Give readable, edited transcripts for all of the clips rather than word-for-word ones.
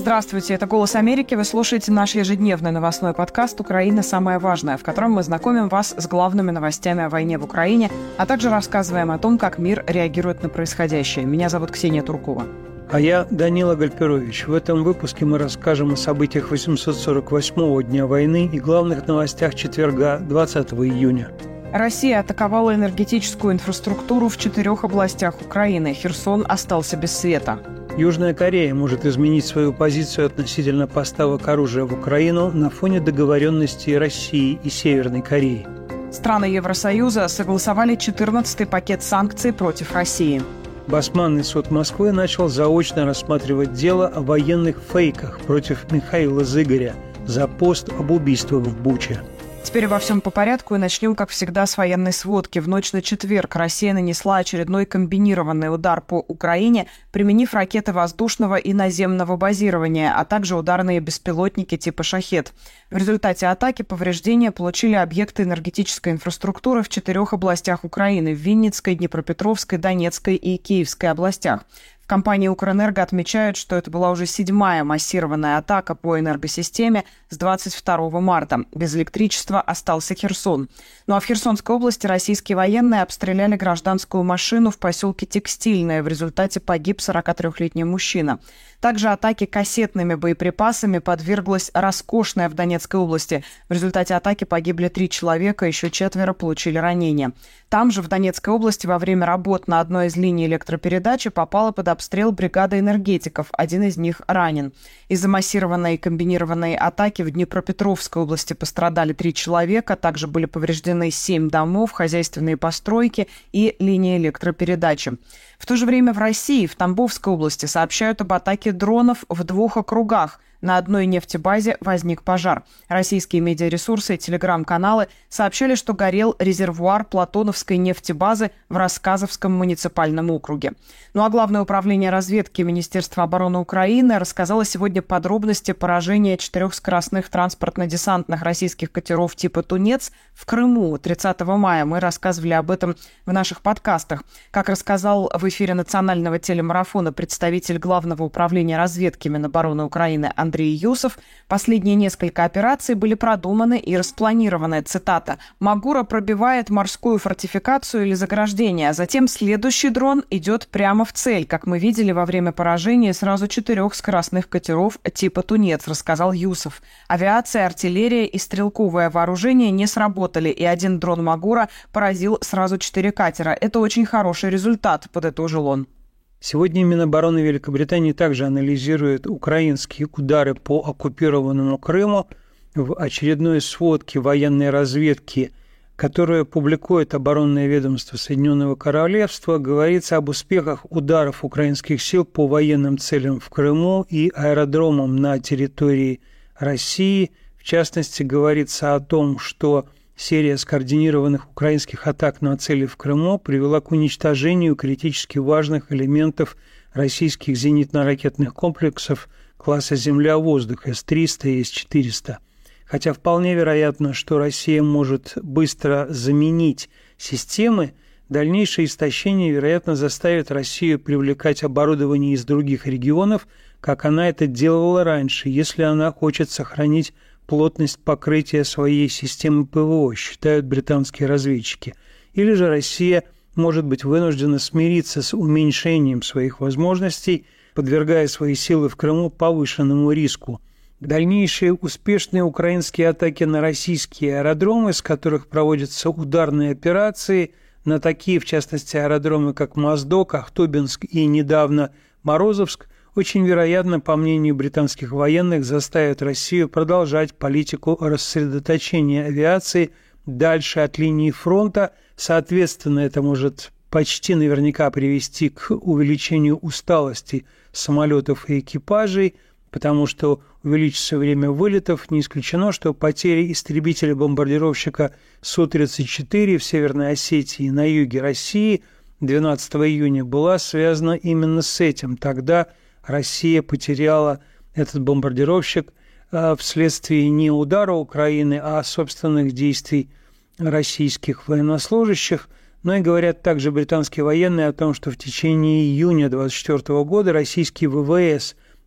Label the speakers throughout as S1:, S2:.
S1: Здравствуйте, это «Голос Америки». Вы слушаете наш ежедневный новостной подкаст «Украина. Самое важное», в котором мы знакомим вас с главными новостями о войне в Украине, а также рассказываем о том, как мир реагирует на происходящее. Меня зовут Ксения Туркова.
S2: А я Данила Гальперович. В этом выпуске мы расскажем о событиях 848-го дня войны и главных новостях четверга, 20 июня.
S1: Россия атаковала энергетическую инфраструктуру в 4 областях Украины. Херсон остался без света.
S2: Южная Корея может изменить свою позицию относительно поставок оружия в Украину на фоне договоренности России и Северной Кореи.
S1: Страны Евросоюза согласовали 14-й пакет санкций против России.
S2: Басманный суд Москвы начал заочно рассматривать дело о военных фейках против Михаила Зыгоря за пост об убийствах в Буче.
S1: Теперь обо всем по порядку и начнем, как всегда, с военной сводки. В ночь на четверг Россия нанесла очередной комбинированный удар по Украине, применив ракеты воздушного и наземного базирования, а также ударные беспилотники типа «Шахед». В результате атаки повреждения получили объекты энергетической инфраструктуры в 4 областях Украины – в Винницкой, Днепропетровской, Донецкой и Киевской областях. В компании «Укрэнерго» отмечают, что это была уже 7-я массированная атака по энергосистеме с 22 марта. Без электричества остался Херсон. Ну а в Херсонской области российские военные обстреляли гражданскую машину в поселке Текстильное. В результате погиб 43-летний мужчина. Также атаке кассетными боеприпасами подверглась Роскошная в Донецкой области. В результате атаки погибли 3 человека, еще 4 получили ранения. Там же, в Донецкой области, во время работ на одной из линий электропередачи попала под обстрел бригада энергетиков. Один из них ранен. Из-за массированной и комбинированной атаки в Днепропетровской области пострадали 3 человека. Также были повреждены 7 домов, хозяйственные постройки и линии электропередачи. В то же время в России, в Тамбовской области, сообщают об атаке дронов в 2 округах. На одной нефтебазе возник пожар. Российские медиаресурсы и телеграм-каналы сообщали, что горел резервуар Платоновской нефтебазы в Рассказовском муниципальном округе. Ну а Главное управление разведки Министерства обороны Украины рассказало сегодня подробности поражения 4 скоростных транспортно-десантных российских катеров типа «Тунец» в Крыму 30 мая. Мы рассказывали об этом в наших подкастах. Как рассказал в эфире национального телемарафона представитель Главного управления разведки Минобороны Украины Андрей Юсов, последние несколько операций были продуманы и распланированы. Цитата: «Магура пробивает морскую фортификацию или заграждение, а затем следующий дрон идет прямо в цель, как мы видели во время поражения сразу 4 скоростных катеров типа «Тунец», рассказал Юсов. Авиация, артиллерия и стрелковое вооружение не сработали, и один дрон Магура поразил сразу 4 катера. Это очень хороший результат», подытожил он.
S2: Сегодня Минобороны Великобритании также анализирует украинские удары по оккупированному Крыму. В очередной сводке военной разведки, которую публикует оборонное ведомство Соединенного Королевства, говорится об успехах ударов украинских сил по военным целям в Крыму и аэродромам на территории России. В частности, говорится о том, что серия скоординированных украинских атак на цели в Крыму привела к уничтожению критически важных элементов российских зенитно-ракетных комплексов класса «Земля-воздух» С-300 и С-400. Хотя вполне вероятно, что Россия может быстро заменить системы, дальнейшее истощение, вероятно, заставит Россию привлекать оборудование из других регионов, как она это делала раньше, если она хочет сохранить плотность покрытия своей системы ПВО, считают британские разведчики. Или же Россия может быть вынуждена смириться с уменьшением своих возможностей, подвергая свои силы в Крыму повышенному риску. Дальнейшие успешные украинские атаки на российские аэродромы, с которых проводятся ударные операции, на такие, в частности, аэродромы, как Моздок, Ахтубинск и недавно Морозовск, очень вероятно, по мнению британских военных, заставят Россию продолжать политику рассредоточения авиации дальше от линии фронта. Соответственно, это может почти наверняка привести к увеличению усталости самолетов и экипажей, потому что увеличится время вылетов. Не исключено, что потери истребителя-бомбардировщика Су-34 в Северной Осетии на юге России 12 июня была связана именно с этим. Тогда Россия потеряла этот бомбардировщик вследствие не удара Украины, а собственных действий российских военнослужащих. Но и говорят также британские военные о том, что в течение июня 2024 года российский ВВС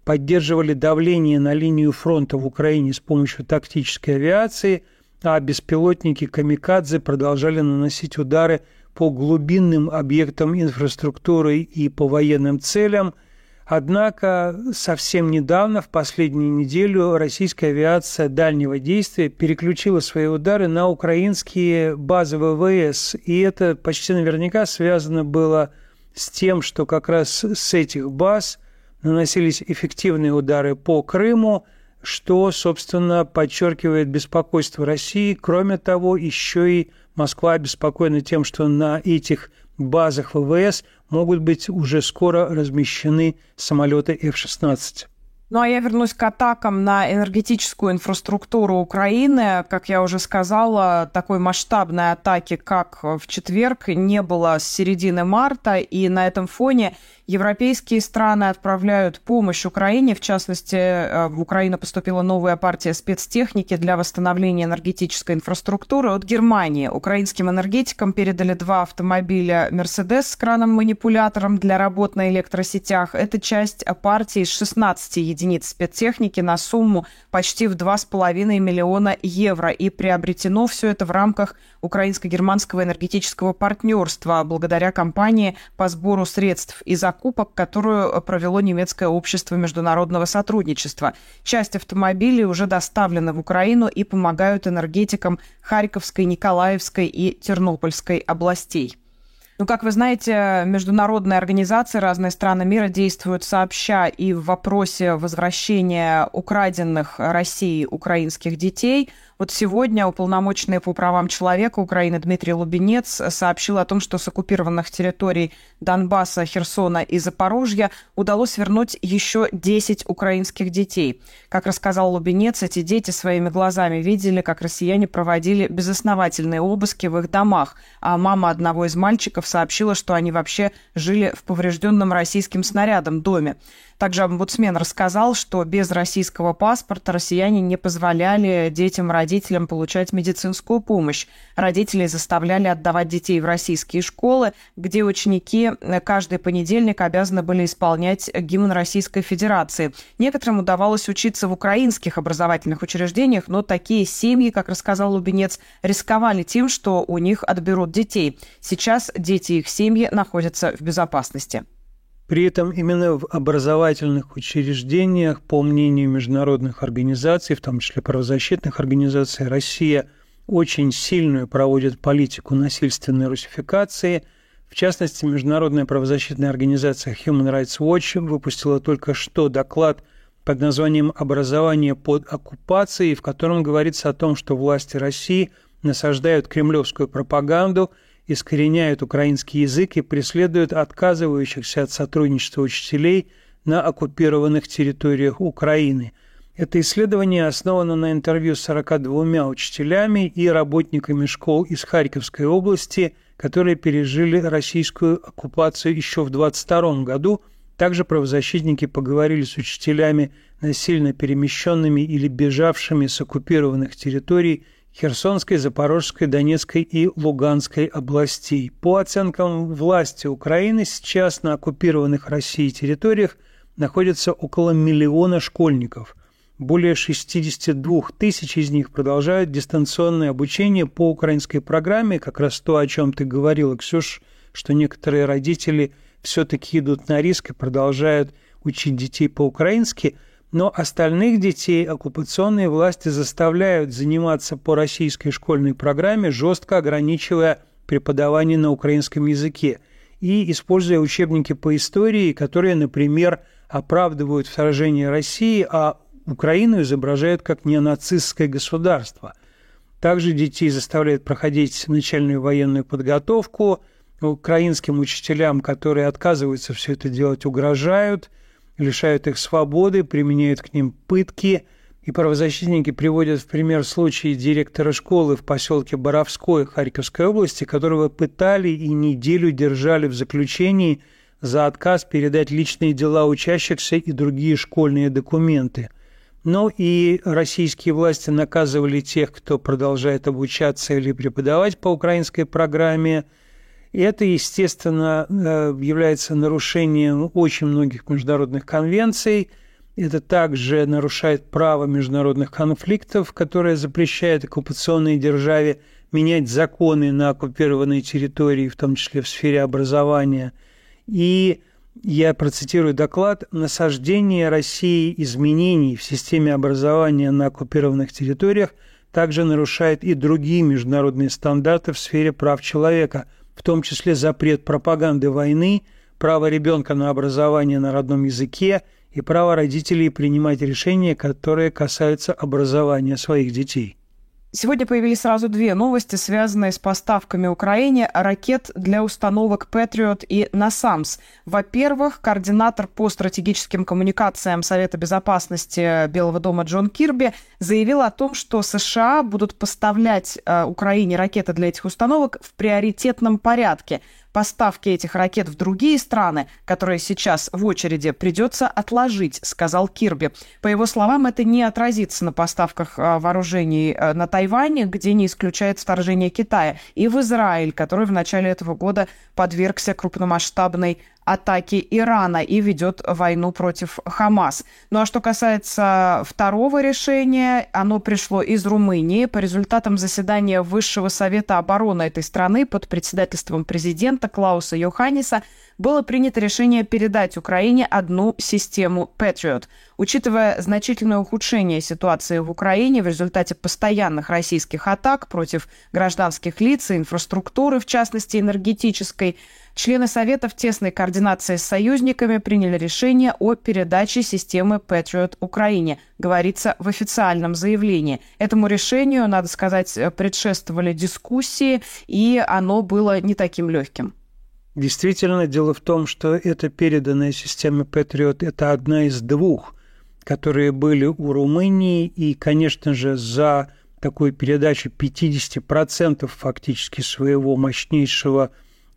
S2: поддерживали давление на линию фронта в Украине с помощью тактической авиации, а беспилотники «Камикадзе» продолжали наносить удары по глубинным объектам инфраструктуры и по военным целям. Однако совсем недавно, в последнюю неделю, российская авиация дальнего действия переключила свои удары на украинские базы ВВС. И это почти наверняка связано было с тем, что как раз с этих баз наносились эффективные удары по Крыму, что, собственно, подчеркивает беспокойство России. Кроме того, еще и Москва обеспокоена тем, что на этих базах ВВС могут быть уже скоро размещены самолеты F-16.
S1: Ну а я вернусь к атакам на энергетическую инфраструктуру Украины. Как я уже сказала, такой масштабной атаки, как в четверг, не было с середины марта, и на этом фоне европейские страны отправляют помощь Украине. В частности, в Украину поступила новая партия спецтехники для восстановления энергетической инфраструктуры от Германии. Украинским энергетикам передали 2 автомобиля «Мерседес» с краном-манипулятором для работ на электросетях. Это часть партии из 16 единиц спецтехники на сумму почти в 2,5 миллиона евро. И приобретено все это в рамках украинско-германского энергетического партнерства благодаря кампании по сбору средств и закупок, которую провело немецкое общество международного сотрудничества. Часть автомобилей уже доставлена в Украину и помогают энергетикам Харьковской, Николаевской и Тернопольской областей. Ну, как вы знаете, международные организации, разные страны мира действуют сообща и в вопросе возвращения украденных Россией украинских детей. Вот сегодня уполномоченный по правам человека Украины Дмитрий Лубенец сообщил о том, что с оккупированных территорий Донбасса, Херсона и Запорожья удалось вернуть еще 10 украинских детей. Как рассказал Лубенец, эти дети своими глазами видели, как россияне проводили безосновательные обыски в их домах, а мама одного из мальчиков сообщила, что они вообще жили в поврежденном российским снарядом доме. Также омбудсмен рассказал, что без российского паспорта россияне не позволяли детям-родителям получать медицинскую помощь. Родителей заставляли отдавать детей в российские школы, где ученики каждый понедельник обязаны были исполнять гимн Российской Федерации. Некоторым удавалось учиться в украинских образовательных учреждениях, но такие семьи, как рассказал Лубенец, рисковали тем, что у них отберут детей. Сейчас дети и их семьи находятся в безопасности.
S2: При этом именно в образовательных учреждениях, по мнению международных организаций, в том числе правозащитных организаций, Россия очень сильную проводит политику насильственной русификации. В частности, международная правозащитная организация Human Rights Watch выпустила только что доклад под названием «Образование под оккупацией», в котором говорится о том, что власти России насаждают кремлевскую пропаганду, искореняют украинский язык и преследуют отказывающихся от сотрудничества учителей на оккупированных территориях Украины. Это исследование основано на интервью с 42 учителями и работниками школ из Харьковской области, которые пережили российскую оккупацию еще в 1922 году. Также правозащитники поговорили с учителями, насильно перемещенными или бежавшими с оккупированных территорий Херсонской, Запорожской, Донецкой и Луганской областей. По оценкам власти Украины, сейчас на оккупированных Россией территориях находится около 1 миллиона школьников. Более 62 тысяч из них продолжают дистанционное обучение по украинской программе, как раз то, о чем ты говорила, Ксюш, что некоторые родители все-таки идут на риск и продолжают учить детей по-украински, но остальных детей оккупационные власти заставляют заниматься по российской школьной программе, жестко ограничивая преподавание на украинском языке и используя учебники по истории, которые, например, оправдывают вторжение России, а Украину изображают как неонацистское государство. Также детей заставляют проходить начальную военную подготовку. Украинским учителям, которые отказываются все это делать, угрожают, лишают их свободы, применяют к ним пытки. И правозащитники приводят в пример случай директора школы в поселке Боровское Харьковской области, которого пытали и неделю держали в заключении за отказ передать личные дела учащихся и другие школьные документы. Ну и российские власти наказывали тех, кто продолжает обучаться или преподавать по украинской программе. И это, естественно, является нарушением очень многих международных конвенций. Это также нарушает право международных конфликтов, которое запрещает оккупационной державе менять законы на оккупированной территории, в том числе в сфере образования. И я процитирую доклад: «Насаждение России изменений в системе образования на оккупированных территориях также нарушает и другие международные стандарты в сфере прав человека, в том числе запрет пропаганды войны, право ребенка на образование на родном языке и право родителей принимать решения, которые касаются образования своих детей».
S1: Сегодня появились сразу две новости, связанные с поставками Украине ракет для установок Patriot и NASAMS. Во-первых, координатор по стратегическим коммуникациям Совета безопасности Белого дома Джон Кирби заявил о том, что США будут поставлять Украине ракеты для этих установок в приоритетном порядке. Поставки этих ракет в другие страны, которые сейчас в очереди, придется отложить, сказал Кирби. По его словам, это не отразится на поставках вооружений на Тайвань, где не исключает вторжение Китая, и в Израиль, который в начале этого года подвергся крупномасштабной атаки Ирана и ведет войну против Хамас. Ну а что касается второго решения, оно пришло из Румынии. По результатам заседания Высшего совета обороны этой страны под председательством президента Клауса Йоханниса было принято решение передать Украине одну систему Patriot. Учитывая значительное ухудшение ситуации в Украине в результате постоянных российских атак против гражданских лиц и инфраструктуры, в частности энергетической, члены Совета в тесной координации с союзниками приняли решение о передаче системы Patriot Украине, говорится в официальном заявлении. Этому решению, надо сказать, предшествовали дискуссии, и оно было не таким легким.
S2: Действительно, дело в том, что эта переданная система Patriot – это одна из двух, которые были у Румынии, и, конечно же, за такую передачу 50% фактически своего мощнейшего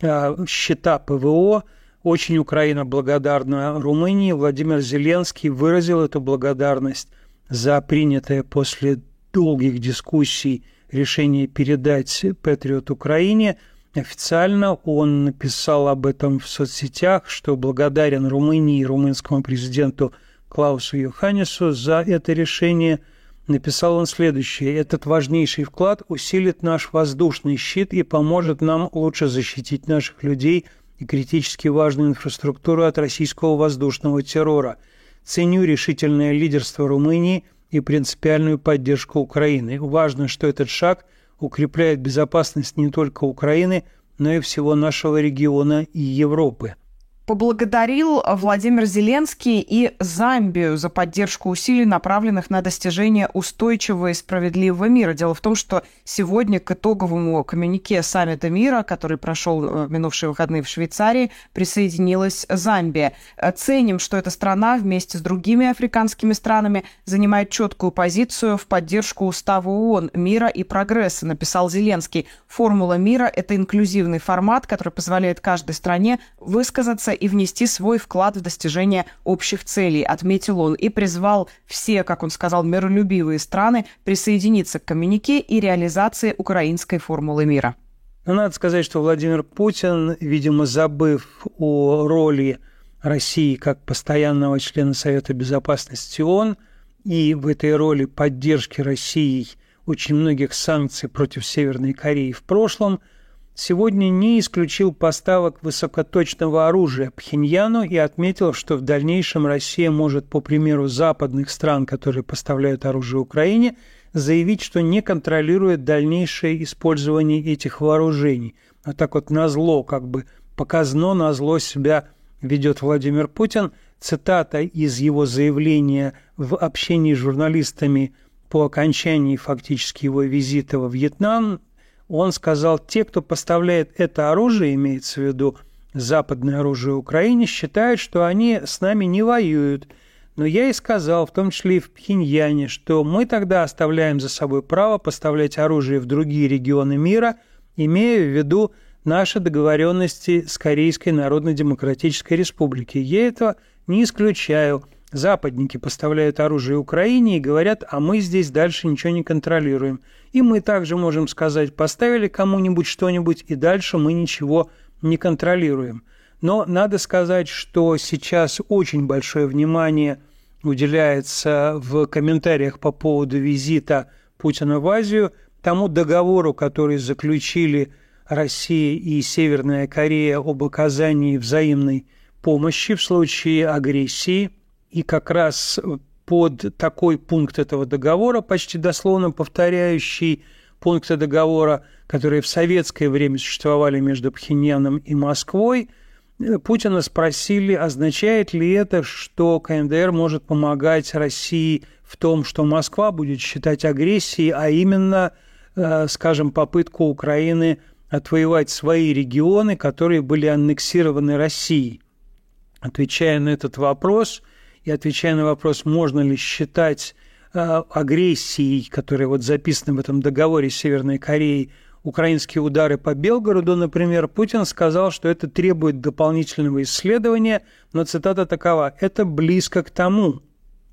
S2: счета ПВО очень Украина благодарна Румынии. Владимир Зеленский выразил эту благодарность за принятое после долгих дискуссий решение передать Patriot Украине. Официально он написал об этом в соцсетях, что благодарен Румынии и румынскому президенту Клаусу Йоханнису за это решение. Написал он следующее: «Этот важнейший вклад усилит наш воздушный щит и поможет нам лучше защитить наших людей и критически важную инфраструктуру от российского воздушного террора. Ценю решительное лидерство Румынии и принципиальную поддержку Украины. Важно, что этот шаг укрепляет безопасность не только Украины, но и всего нашего региона и Европы».
S1: Поблагодарил Владимир Зеленский и Замбию за поддержку усилий, направленных на достижение устойчивого и справедливого мира. Дело в том, что сегодня к итоговому коммюнике саммита мира, который прошел в минувшие выходные в Швейцарии, присоединилась Замбия. Ценим, что эта страна вместе с другими африканскими странами занимает четкую позицию в поддержку Устава ООН «Мира и прогресса», написал Зеленский. Формула мира – это инклюзивный формат, который позволяет каждой стране высказаться и внести свой вклад в достижение общих целей, отметил он, и призвал все, как он сказал, миролюбивые страны присоединиться к коммюнике и реализации украинской формулы мира.
S2: Но надо сказать, что Владимир Путин, видимо, забыв о роли России как постоянного члена Совета Безопасности ООН и в этой роли поддержки России очень многих санкций против Северной Кореи в прошлом, сегодня не исключил поставок высокоточного оружия Пхеньяну и отметил, что в дальнейшем Россия может, по примеру западных стран, которые поставляют оружие Украине, заявить, что не контролирует дальнейшее использование этих вооружений. А так вот назло, как бы показно назло себя ведет Владимир Путин. Цитата из его заявления в общении с журналистами по окончании фактически его визита во Вьетнам. Он сказал: те, кто поставляет это оружие, имеется в виду западное оружие Украине, считают, что они с нами не воюют. Но я и сказал, в том числе и в Пхеньяне, что мы тогда оставляем за собой право поставлять оружие в другие регионы мира, имея в виду наши договоренности с Корейской Народно-Демократической Республикой. Я этого не исключаю. Западники поставляют оружие Украине и говорят: а мы здесь дальше ничего не контролируем. И мы также можем сказать: поставили кому-нибудь что-нибудь, и дальше мы ничего не контролируем. Но надо сказать, что сейчас очень большое внимание уделяется в комментариях по поводу визита Путина в Азию тому договору, который заключили Россия и Северная Корея об оказании взаимной помощи в случае агрессии. И как раз под такой пункт этого договора, почти дословно повторяющий пункты договора, которые в советское время существовали между Пхеньяном и Москвой, Путина спросили, означает ли это, что КНДР может помогать России в том, что Москва будет считать агрессией, а именно, скажем, попытку Украины отвоевать свои регионы, которые были аннексированы Россией. Отвечая на этот вопрос и отвечая на вопрос, можно ли считать агрессией, которая вот записана в этом договоре с Северной Кореей, украинские удары по Белгороду, например, Путин сказал, что это требует дополнительного исследования, но цитата такова: «Это близко к тому.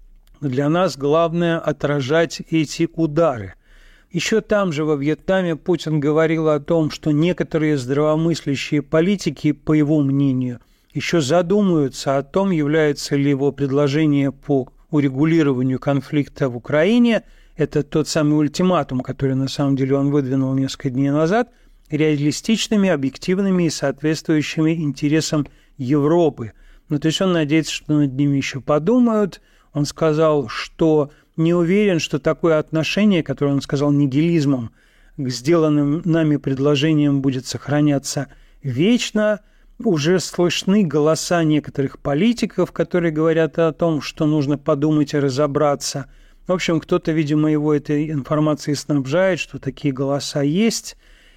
S2: Для нас главное отражать эти удары». Еще там же, во Вьетнаме, Путин говорил о том, что некоторые здравомыслящие политики, по его мнению, еще задумаются о том, является ли его предложение по урегулированию конфликта в Украине, это тот самый ультиматум, который на самом деле он выдвинул несколько дней назад, реалистичными, объективными и соответствующими интересам Европы. Ну, то есть он надеется, что над ними еще подумают. Он сказал, что не уверен, что такое отношение, которое он сказал нигилизмом, к сделанным нами предложениям будет сохраняться вечно. Уже слышны голоса некоторых политиков, которые говорят о том, что нужно подумать и разобраться. В общем, кто-то, видимо, его этой информацией снабжает, что такие голоса есть.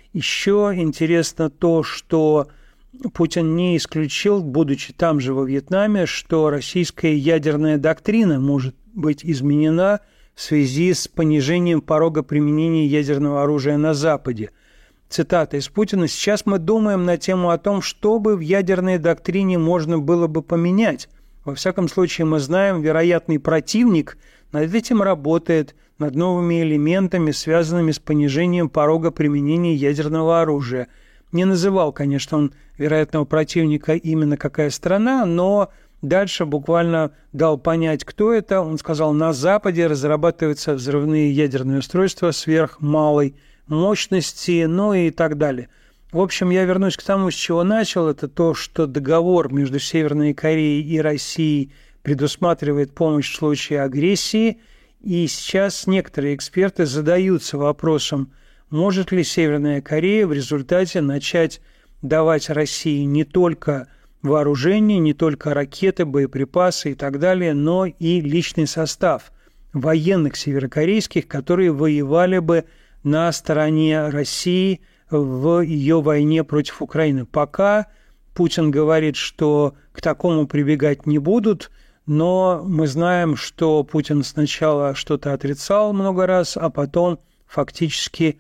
S2: Еще интересно то, что Путин не исключил, будучи там же во Вьетнаме, что российская ядерная доктрина может быть изменена в связи с понижением порога применения ядерного оружия на Западе. Цитата из Путина: «Сейчас мы думаем на тему о том, что бы в ядерной доктрине можно было бы поменять. Во всяком случае, мы знаем, вероятный противник над этим работает, над новыми элементами, связанными с понижением порога применения ядерного оружия». Не называл, конечно, он вероятного противника именно какая страна, но дальше буквально дал понять, кто это. Он сказал, на Западе разрабатываются взрывные ядерные устройства сверхмалой мощности, ну и так далее. В общем, я вернусь к тому, с чего начал. Это то, что договор между Северной Кореей и Россией предусматривает помощь в случае агрессии. И сейчас некоторые эксперты задаются вопросом, может ли Северная Корея в результате начать давать России не только вооружение, не только ракеты, боеприпасы и так далее, но и личный состав военных северокорейских, которые воевали бы на стороне России в ее войне против Украины. Пока Путин говорит, что к такому прибегать не будут, но мы знаем, что Путин сначала что-то отрицал много раз, а потом фактически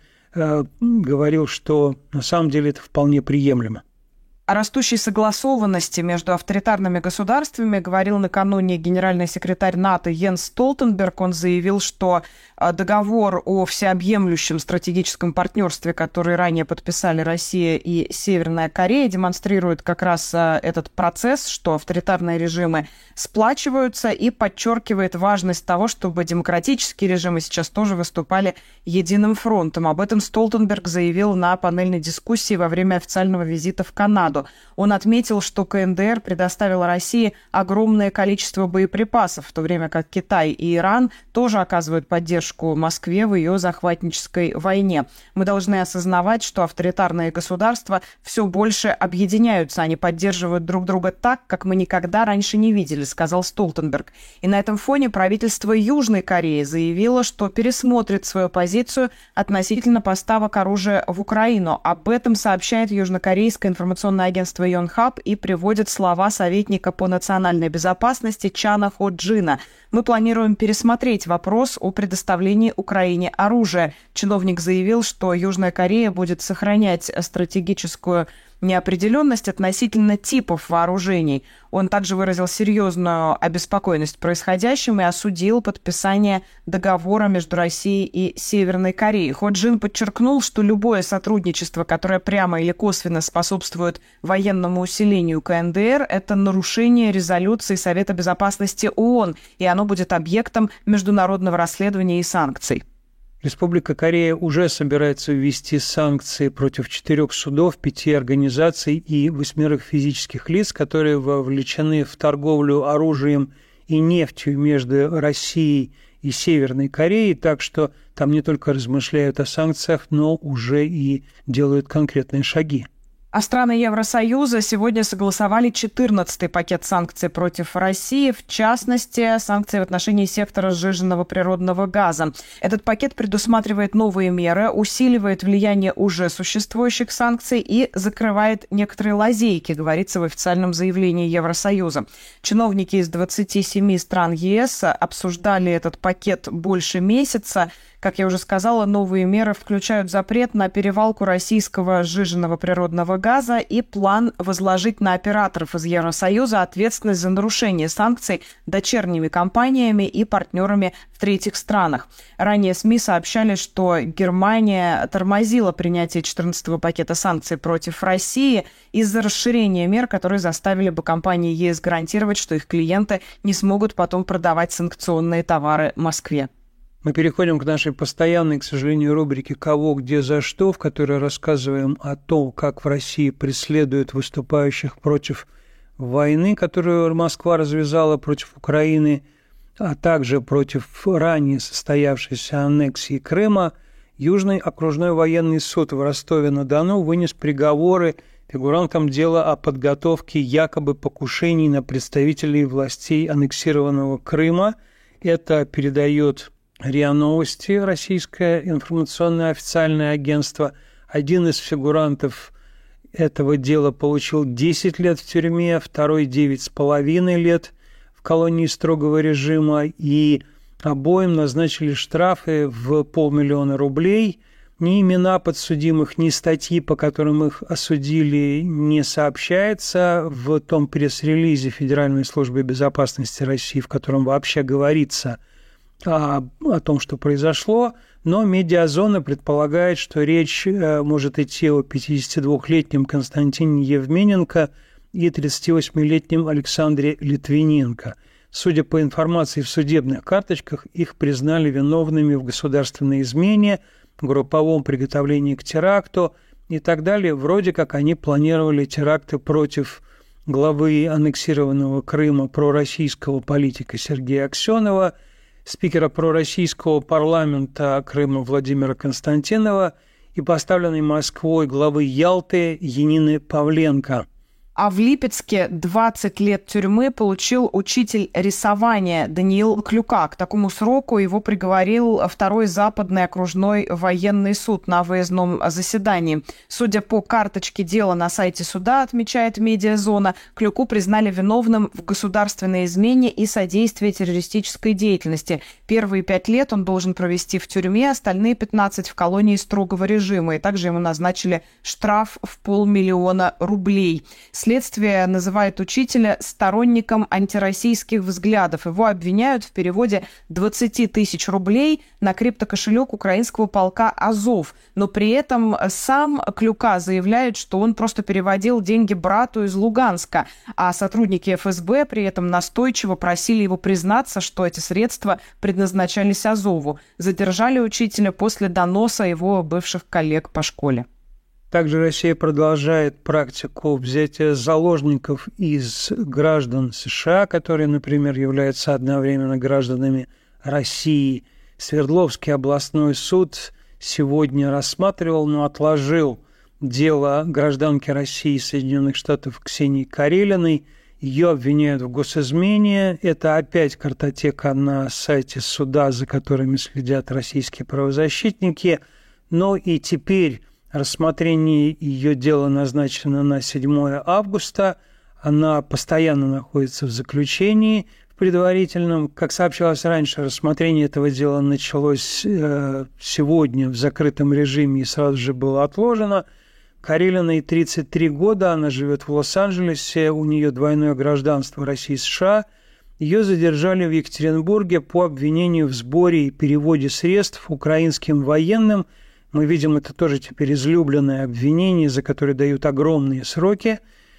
S2: говорил, что на самом деле это вполне приемлемо.
S1: О растущей согласованности между авторитарными государствами говорил накануне генеральный секретарь НАТО Йенс Столтенберг. Он заявил, что договор о всеобъемлющем стратегическом партнерстве, который ранее подписали Россия и Северная Корея, демонстрирует как раз этот процесс, что авторитарные режимы сплачиваются, и подчеркивает важность того, чтобы демократические режимы сейчас тоже выступали единым фронтом. Об этом Столтенберг заявил на панельной дискуссии во время официального визита в Канаду. Он отметил, что КНДР предоставила России огромное количество боеприпасов, в то время как Китай и Иран тоже оказывают поддержку Москве в ее захватнической войне. Мы должны осознавать, что авторитарные государства все больше объединяются, они поддерживают друг друга так, как мы никогда раньше не видели, сказал Столтенберг. И на этом фоне правительство Южной Кореи заявило, что пересмотрит свою позицию относительно поставок оружия в Украину. Об этом сообщает южнокорейское информационное агентство Йонхап и приводит слова советника по национальной безопасности Чана Хо Джина. Мы планируем пересмотреть вопрос о предоставлении Украине оружия. Чиновник заявил, что Южная Корея будет сохранять стратегическую неопределенность относительно типов вооружений. Он также выразил серьезную обеспокоенность происходящим и осудил подписание договора между Россией и Северной Кореей. Хо Джин подчеркнул, что любое сотрудничество, которое прямо или косвенно способствует военному усилению КНДР, это нарушение резолюции Совета Безопасности ООН, и оно будет объектом международного расследования и санкций.
S2: Республика Корея уже собирается ввести санкции против 4 судов, 5 организаций и 8 физических лиц, которые вовлечены в торговлю оружием и нефтью между Россией и Северной Кореей, так что там не только размышляют о санкциях, но уже и делают конкретные шаги.
S1: А страны Евросоюза сегодня согласовали 14-й пакет санкций против России, в частности, санкции в отношении сектора сжиженного природного газа. Этот пакет предусматривает новые меры, усиливает влияние уже существующих санкций и закрывает некоторые лазейки, говорится в официальном заявлении Евросоюза. Чиновники из 27 стран ЕС обсуждали этот пакет больше месяца. Как я уже сказала, новые меры включают запрет на перевалку российского сжиженного природного газа и план возложить на операторов из Евросоюза ответственность за нарушение санкций дочерними компаниями и партнерами в третьих странах. Ранее СМИ сообщали, что Германия тормозила принятие 14-го пакета санкций против России из-за расширения мер, которые заставили бы компании ЕС гарантировать, что их клиенты не смогут потом продавать санкционные товары Москве.
S2: Мы переходим к нашей постоянной, к сожалению, рубрике «Кого, где, за что», в которой рассказываем о том, как в России преследуют выступающих против войны, которую Москва развязала против Украины, а также против ранее состоявшейся аннексии Крыма. Южный окружной военный суд в Ростове-на-Дону вынес приговоры фигурантам дела о подготовке якобы покушений на представителей властей аннексированного Крыма. Это передает РИА Новости, российское информационное официальное агентство. Один из фигурантов этого дела получил 10 лет в тюрьме, второй 9,5 лет в колонии строгого режима, и обоим назначили штрафы в 500 000 рублей. Ни имена подсудимых, ни статьи, по которым их осудили, не сообщается в том пресс-релизе Федеральной службы безопасности России, в котором вообще говорится о том, что произошло, но «Медиазона» предполагает, что речь может идти о 52-летнем Константине Евмененко и 38-летнем Александре Литвиненко. Судя по информации в судебных карточках, их признали виновными в государственной измене, групповом приготовлении к теракту и так далее. Вроде как они планировали теракты против главы аннексированного Крыма пророссийского политика Сергея Аксенова, спикера пророссийского парламента Крыма Владимира Константинова и поставленной Москвой главы Ялты Янины Павленко.
S1: А в Липецке 20 лет тюрьмы получил учитель рисования Даниил Клюка. К такому сроку его приговорил второй Западный окружной военный суд на выездном заседании. Судя по карточке дела на сайте суда, отмечает «Медиазона», Клюку признали виновным в государственной измене и содействии террористической деятельности. Первые 5 лет он должен провести в тюрьме, остальные 15 в колонии строгого режима. И также ему назначили штраф в 500 000 рублей. Следствие называет учителя сторонником антироссийских взглядов. Его обвиняют в переводе 20 000 рублей на криптокошелек украинского полка «Азов». Но при этом сам Клюка заявляет, что он просто переводил деньги брату из Луганска. А сотрудники ФСБ при этом настойчиво просили его признаться, что эти средства предназначались «Азову». Задержали учителя после доноса его бывших коллег по школе.
S2: Также Россия продолжает практику взятия заложников из граждан США, которые, например, являются одновременно гражданами России. Свердловский областной суд сегодня рассматривал, но отложил дело гражданки России и Соединенных Штатов Ксении Карелиной. Ее обвиняют в госизмене. Это опять картотека на сайте суда, за которыми следят российские правозащитники. Но и теперь рассмотрение ее дела назначено на 7 августа. Она постоянно находится в заключении в предварительном. Как сообщалось раньше, рассмотрение этого дела началось сегодня в закрытом режиме и сразу же было отложено. Карелиной 33 года, она живет в Лос-Анджелесе, у нее двойное гражданство России и США. Ее задержали в Екатеринбурге по обвинению в сборе и переводе средств украинским военным. Мы видим, это тоже теперь излюбленное обвинение, за которое дают огромные сроки.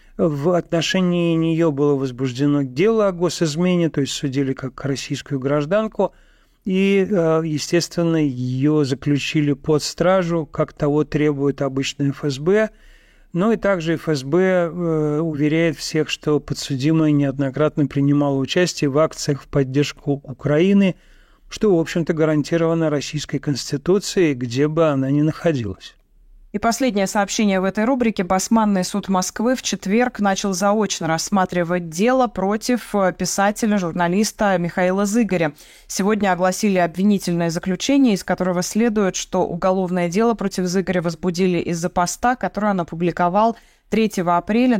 S2: В отношении нее было возбуждено дело о госизмене, то есть судили как российскую гражданку. И, естественно, ее заключили под стражу, как того требует обычно ФСБ. Ну и также ФСБ уверяет всех, что подсудимая неоднократно принимала участие в акциях в поддержку Украины, что, в общем-то, гарантировано Российской Конституцией, где бы она ни находилась.
S1: И последнее сообщение в этой рубрике. Басманный суд Москвы в четверг начал заочно рассматривать дело против писателя, журналиста Михаила Зыгоря. Сегодня огласили обвинительное заключение, из которого следует, что уголовное дело против Зыгоря возбудили из-за поста, который он опубликовал 3 апреля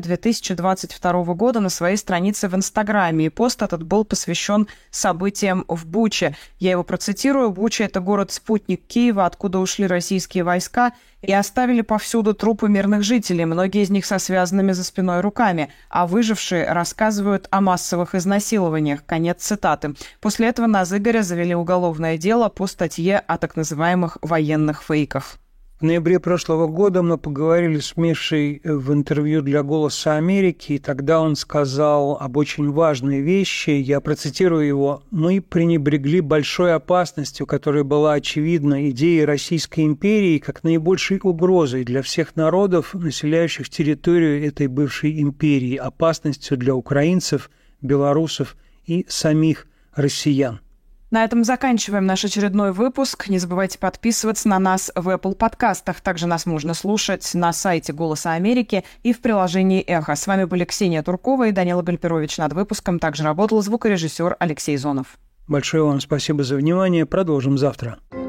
S1: 2022 года на своей странице в Инстаграме. И пост этот был посвящен событиям в Буче. Я его процитирую. «Буча – это город-спутник Киева, откуда ушли российские войска и оставили повсюду трупы мирных жителей, многие из них со связанными за спиной руками, а выжившие рассказывают о массовых изнасилованиях». Конец цитаты. После этого на Зыгоря завели уголовное дело по статье о так называемых военных фейках.
S2: В ноябре прошлого года мы поговорили с Мишей в интервью для «Голоса Америки», и тогда он сказал об очень важной вещи, я процитирую его: «Мы пренебрегли большой опасностью, которая была очевидна идеей Российской империи как наибольшей угрозой для всех народов, населяющих территорию этой бывшей империи, опасностью для украинцев, белорусов и самих россиян».
S1: На этом заканчиваем наш очередной выпуск. Не забывайте подписываться на нас в Apple подкастах. Также нас можно слушать на сайте «Голоса Америки» и в приложении «Эхо». С вами были Ксения Туркова и Данила Гальперович. Над выпуском также работал звукорежиссер Алексей Зонов.
S2: Большое вам спасибо за внимание. Продолжим завтра.